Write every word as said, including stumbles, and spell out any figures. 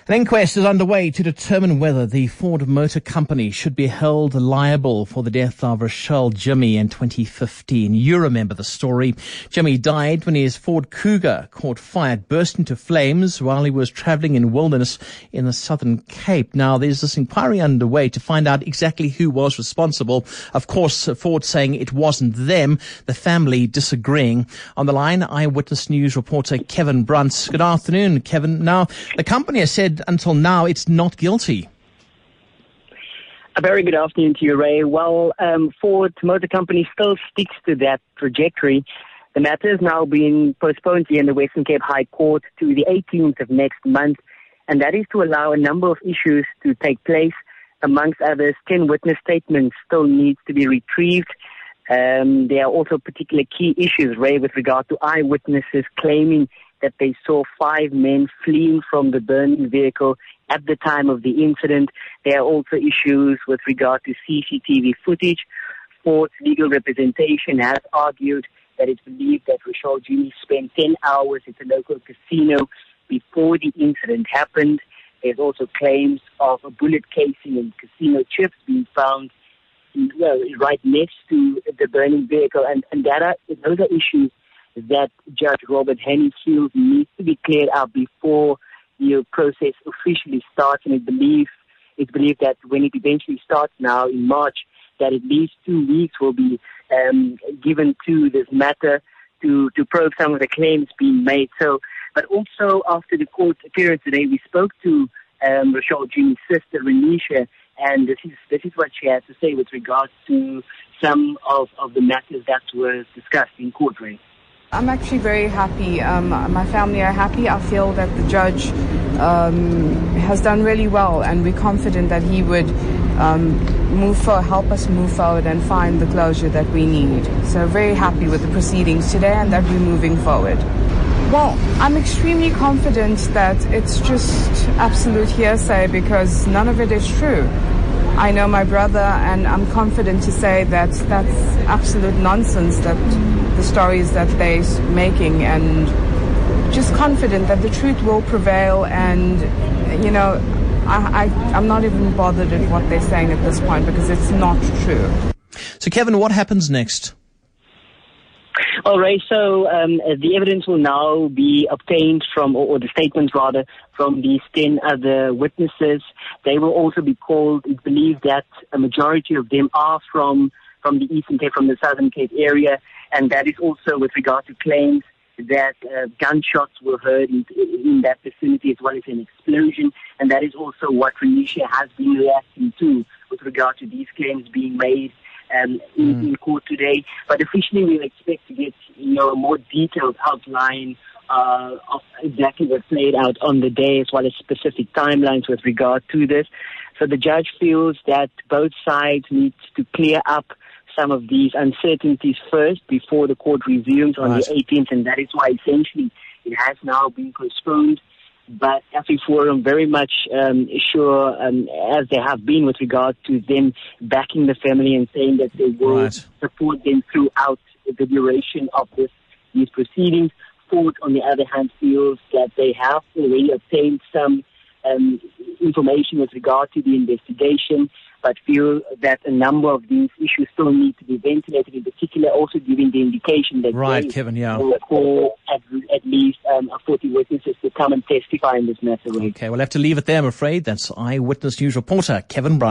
An inquest is underway to determine whether the Ford Motor Company should be held liable for the death of Rochelle Jimmy in twenty fifteen. You remember the story. Jimmy died when his Ford Cougar caught fire, burst into flames while he was travelling in wilderness in the Southern Cape. Now, there's this inquiry underway to find out exactly who was responsible. Of course, Ford saying it wasn't them, the family disagreeing. On the line, Eyewitness News reporter Kevin Brunt. Good afternoon, Kevin. Now, the company has said until now it's not guilty. A very good afternoon to you, Ray. Well, um, Ford Motor Company still sticks to that trajectory. The matter is now being postponed here in the Western Cape High Court to the eighteenth of next month, and that is to allow a number of issues to take place. Amongst others, ten witness statements still need to be retrieved. Um, there are also particular key issues, Ray, with regard to eyewitnesses claiming that they saw five men fleeing from the burning vehicle at the time of the incident. There are also issues with regard to C C T V footage. Ford's legal representation has argued that it's believed that Rochelle Jimmy spent ten hours at the local casino before the incident happened. There's also claims of a bullet casing and casino chips being found well, right next to the burning vehicle. And, and that are, those are issues that Judge Robert Henny feels needs to be cleared up before the process officially starts. And it believes, it's believed that when it eventually starts now in March, that at least two weeks will be um, given to this matter to, to probe some of the claims being made. So, but also after the court appearance today, we spoke to um, Rochelle Jimmy's sister, Renisha, and this is this is what she had to say with regards to some of, of the matters that were discussed in court, Ray. I'm actually very happy. Um, my family are happy. I feel that the judge um, has done really well, and we're confident that he would um, move for, help us move forward and find the closure that we need. So very happy with the proceedings today and that we're moving forward. Well, I'm extremely confident that it's just absolute hearsay because none of it is true. I know my brother, and I'm confident to say that that's absolute nonsense, that the stories that they're making, and just confident that the truth will prevail. And, you know, I, I, I'm not even bothered at what they're saying at this point because it's not true. So, Kevin, what happens next? All right, so um, the evidence will now be obtained from, or, or the statements rather, from these ten other witnesses. They will also be called. It's believed that a majority of them are from, from the Eastern Cape, from the Southern Cape area, and that is also with regard to claims that uh, gunshots were heard in, in that vicinity as well as an explosion, and that is also what Renisha has been reacting to with regard to these claims being made Um, in, mm. in court today. But officially we'll expect to get, you know, a more detailed outline uh, of exactly what played out on the day as well as specific timelines with regard to this. So the judge feels that both sides need to clear up some of these uncertainties first before the court resumes on right. the eighteenth, and that is why essentially it has now been postponed. But AfriForum very much um, sure, um, as they have been with regard to them backing the family and saying that they will right. support them throughout the duration of this, these proceedings. Ford, on the other hand, feels that they have already obtained some um, information with regard to the investigation, but feel that a number of these issues still need to be ventilated, in particular also giving the indication that right, they Kevin, yeah. will call at, at least um, forty witnesses to come and testify in this matter. Okay, we'll have to leave it there, I'm afraid. That's Eyewitness News reporter Kevin Brunt.